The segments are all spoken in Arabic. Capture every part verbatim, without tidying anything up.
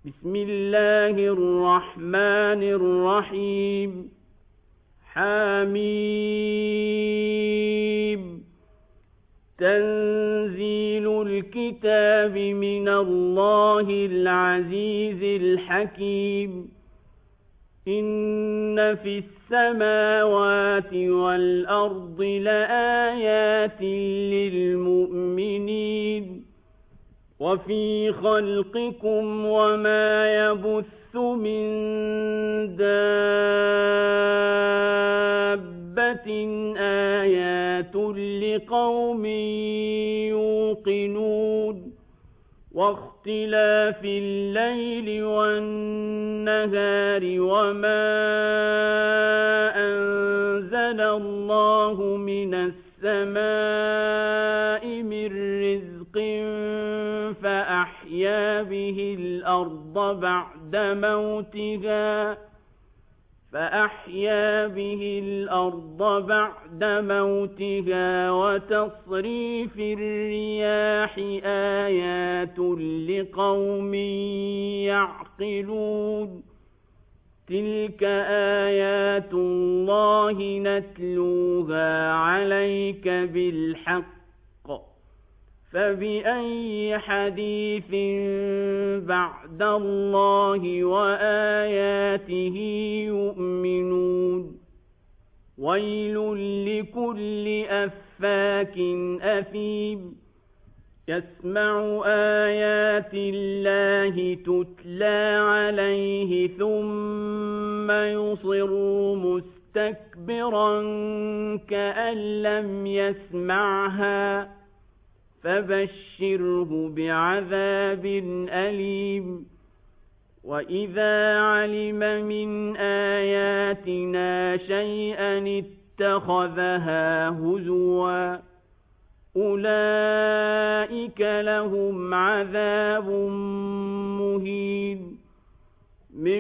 بسم الله الرحمن الرحيم حميم تنزيل الكتاب من الله العزيز الحكيم إن في السماوات والأرض لآيات للمؤمنين وفي خلقكم وما يبث من دابة آيات لقوم يوقنون واختلاف الليل والنهار وما أنزل الله من السماء من رزق فأحيا به الأرض بعد موتها فأحيا به الأرض بعد موتها وتصريف الرياح آيات لقوم يعقلون تلك آيات الله نتلوها عليك بالحق فبأي حديث بعد الله وآياته يؤمنون ويل لكل أفاك أثيم يسمع آيات الله تتلى عليه ثم يصر مستكبرا كأن لم يسمعها فبشره بعذاب أليم وإذا علم من آياتنا شيئا اتخذها هزوا أولئك لهم عذاب مهين من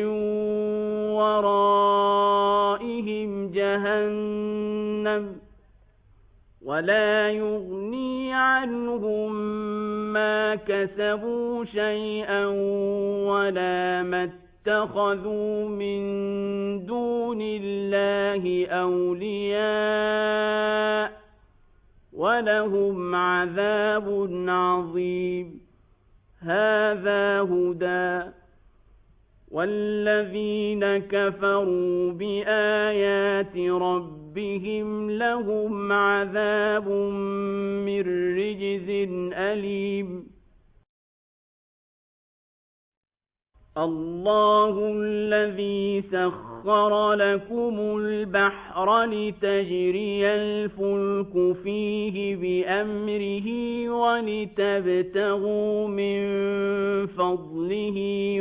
ورائهم جهنم ولا يغني عنهم ما كسبوا شيئا ولا ما اتخذوا من دون الله أولياء ولهم عذاب عظيم هذا هدى والذين كفروا بآيات ربهم لهم عذاب من رجز أليم الله الذي سخر لكم البحر لتجري الفلك فيه بأمره ولتبتغوا من فضله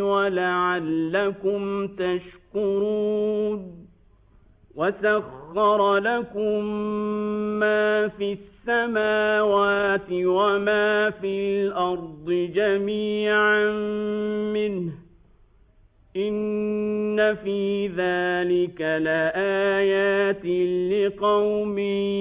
ولعلكم تشكرون وسخر لكم ما في السماوات وما في الأرض جميعا منه إن في ذلك لآيات لقوم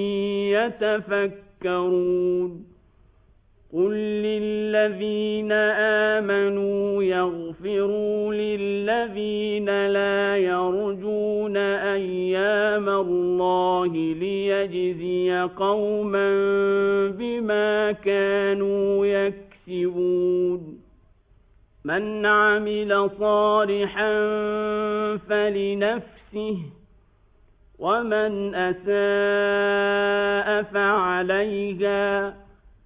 يتفكرون قل للذين آمنوا يغفروا للذين لا يرجون أيام الله ليجزي قوما بما كانوا يكسبون من عمل صالحا فلنفسه ومن أساء فعليها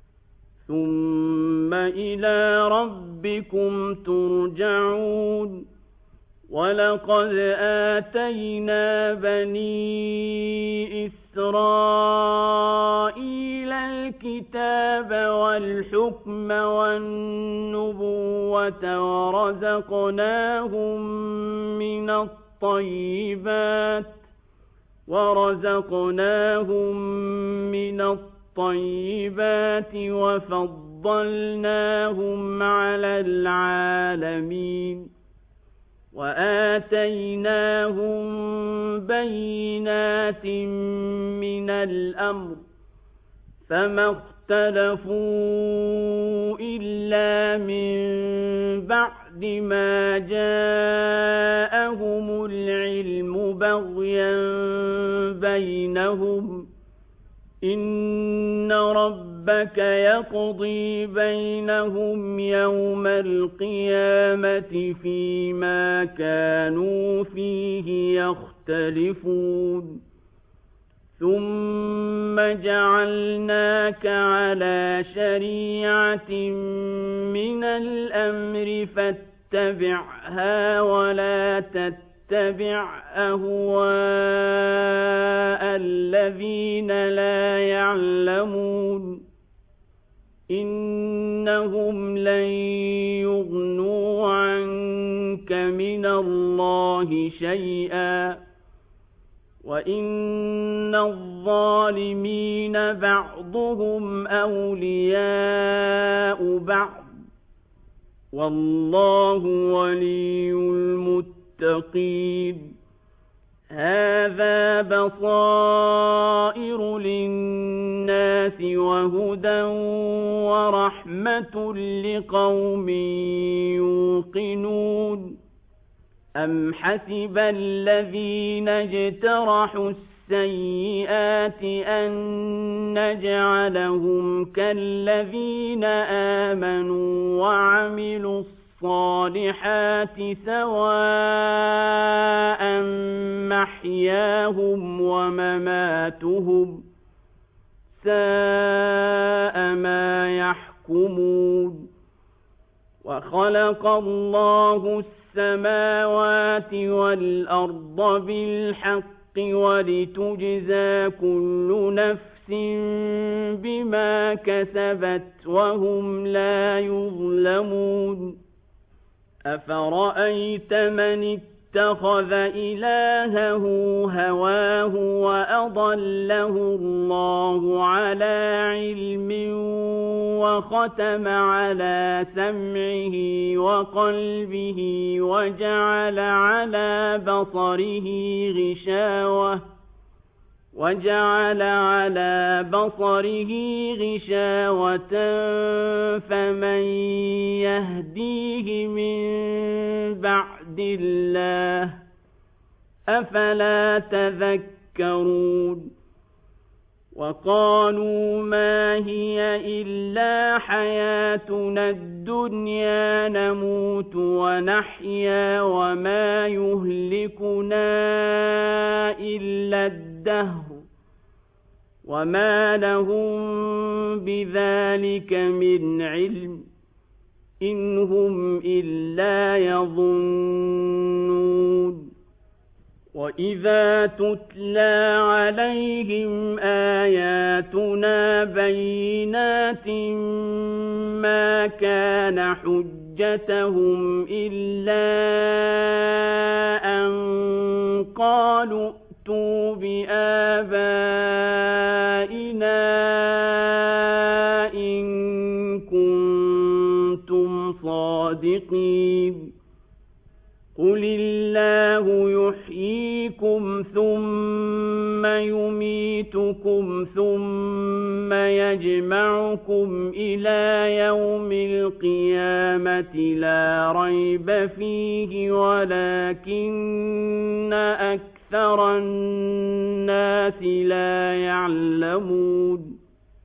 ثم إلى ربكم ترجعون ولقد آتينا بني إسرائيل الكتاب والحكم والنبوة ورزقناهم من الطيبات ورزقناهم من الطيبات وفضلناهم على العالمين وآتيناهم بينات من الأمر فما اخْتَلَفُوا إِلَّا مِن بَعْدِ مَا جَاءَهُمُ الْعِلْمُ بَغْيًا بَيْنَهُمْ ۚ إِنَّ رَبَّكَ يَقْضِي بَيْنَهُمْ يَوْمَ الْقِيَامَةِ فِيمَا كَانُوا فِيهِ يَخْتَلِفُونَ ثُمَّ جَعَلْنَاكَ عَلَى شَرِيعَةٍ مِّنَ الْأَمْرِ فَاتَّبِعْهَا وَلَا تَتَّبِعْ أَهْوَاءَ الَّذِينَ لَا يَعْلَمُونَ إِنَّهُمْ لَن يُغْنُوا عَنكَ مِنَ اللَّهِ شَيْئًا وَإِنَّ الظَّالِمِينَ بَعْضُهُمْ أَوْلِيَاءُ بَعْضٍ وَاللَّهُ وَلِيُّ الْمُتَّقِينَ هَذَا بَصَائِرُ لِلنَّاسِ وَهُدًى وَرَحْمَةٌ لِقَوْمٍ يُوقِنُونَ أَمْ حَسِبَ الَّذِينَ اجْتَرَحُوا السَّيِّئَاتِ أَن نَّجْعَلَهُمْ كَالَّذِينَ آمَنُوا وَعَمِلُوا الصَّالِحَاتِ سَوَاءً مَّحْيَاهُمْ وَمَمَاتُهُمْ سَاءَ مَا يَحْكُمُونَ وَخَلَقَ اللَّهُ السَّمَاوَاتِ وَالْأَرْضَ بِالْحَقِّ وَلِتُجْزَىٰ كُلُّ نَفْسٍ بِمَا كَسَبَتْ وَهُمْ لَا يُظْلَمُونَ أَفَرَأَيْتَ مَنِ اتَّخَذَ إِلَٰهَهُ هَوَاهُ وَأَضَلَّهُ اللَّهُ عَلَىٰ عِلْمٍ وَخَتَمَ عَلَىٰ سَمْعِهِ وَقَلْبِهِ وَجَعَلَ عَلَىٰ بَصَرِهِ غِشَاوَةً وَجَعَلَ عَلَىٰ بَصَرِهِ غِشَاوَةً فَمَن يَهْدِيهِ مِن بَعْدِ اللَّهِ ۚ أَفَلَا تَذَكَّرُونَ وَقَالُوا مَا هِيَ إِلَّا حَيَاتُنَا الدُّنْيَا نَمُوتُ وَنَحْيَا وَمَا يُهْلِكُنَا إِلَّا الدَّهْرُ وَمَا لَهُم بِذَٰلِكَ مِنْ عِلْمٍ إِنْ هُمْ إِلَّا يَظُنُّونَ وَإِذَا تُتْلَىٰ عَلَيْهِمْ آيَاتُنَا بَيِّنَاتٍ مَّا كَانَ حُجَّتَهُمْ إِلَّا أَن قَالُوا ائْتُوا بِآبَائِنَا إِن كُنتُمْ صَادِقِينَ قُلِ اللَّهُ يُحْيِيكُمْ ثُمَّ يُمِيتُكُمْ ثُمَّ يَجْمَعُكُمْ إِلَىٰ يَوْمِ الْقِيَامَةِ لَا رَيْبَ فِيهِ وَلَٰكِنَّ أَكْثَرَ النَّاسِ لَا يَعْلَمُونَ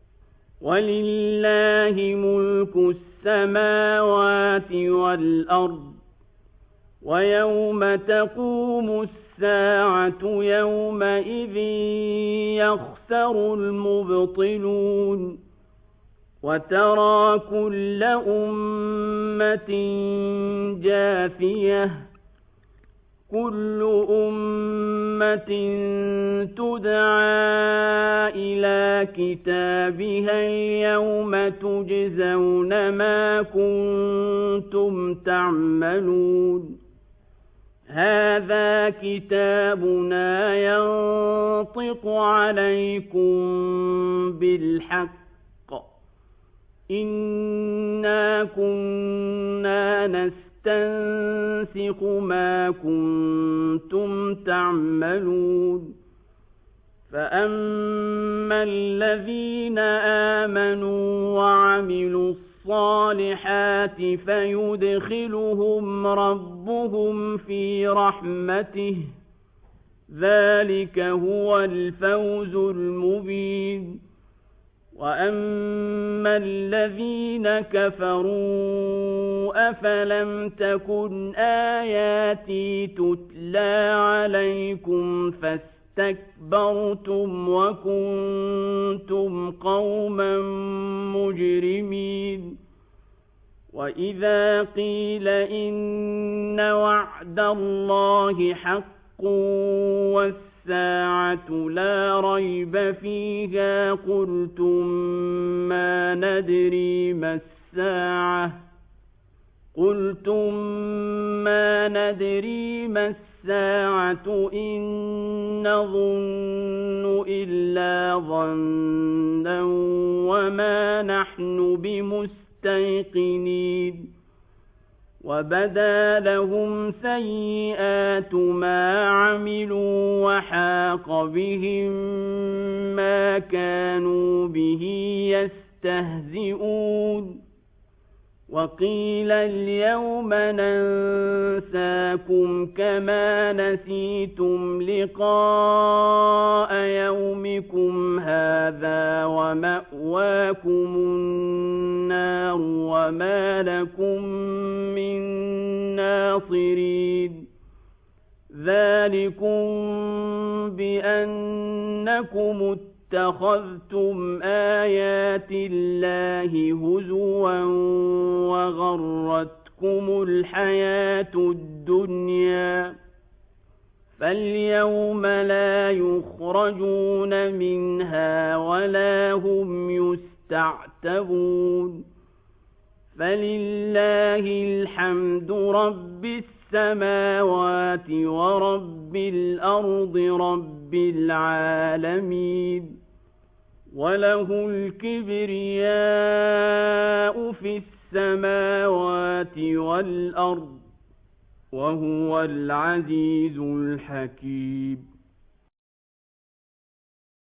وَلِلَّهِ مُلْكُ السَّمَاوَاتِ وَالْأَرْضِ وَيَوْمَ تَقُومُ السَّاعَةُ يَوْمَئِذٍ يَخْسَرُ الْمُبْطِلُونَ وَتَرَىٰ كُلَّ أُمَّةٍ جَاثِيَةً كُلُّ أُمَّةٍ تُدْعَىٰ إِلَىٰ كِتَابِهَا الْيَوْمَ تُجْزَوْنَ مَا كُنتُمْ تَعْمَلُونَ هَٰذَا كِتَابُنَا يَنطِقُ عَلَيْكُم بِالْحَقِّ إِنَّا كُنَّا نَسْتَنسِخُ مَا كُنتُمْ تَعْمَلُونَ فأما الذين آمنوا وعملوا الصالحات فيدخلهم ربهم في رحمته ذلك هو الفوز المبين. وأما الذين كفروا أفلم تكن آياتي تتلى عليكم فاستكبرتم وكنتم قوما مجرمين. وإذا قيل إن وعد الله حق والساعة لا ريب فيها قلتم ما ندري ما الساعة قلتم ما ندري ما الساعة إن نظن إلا ظنا وما نحن بمستيقنين. وبدا لهم سيئات ما عملوا وحاق بهم ما كانوا به يستهزئون. وقيل اليوم ننساكم كما نسيتم لقاء يومكم هذا ومأواكم النار وما لكم من ناصرين. ذلكم بأنكم اتخذتم آيات الله هزوا وغرتكم الحياة الدنيا فاليوم لا يخرجون منها ولا هم يستعتبون. فلله الحمد رب السماوات ورب الأرض رب العالمين. وله الكبرياء في السماوات والأرض وهو العزيز الحكيم.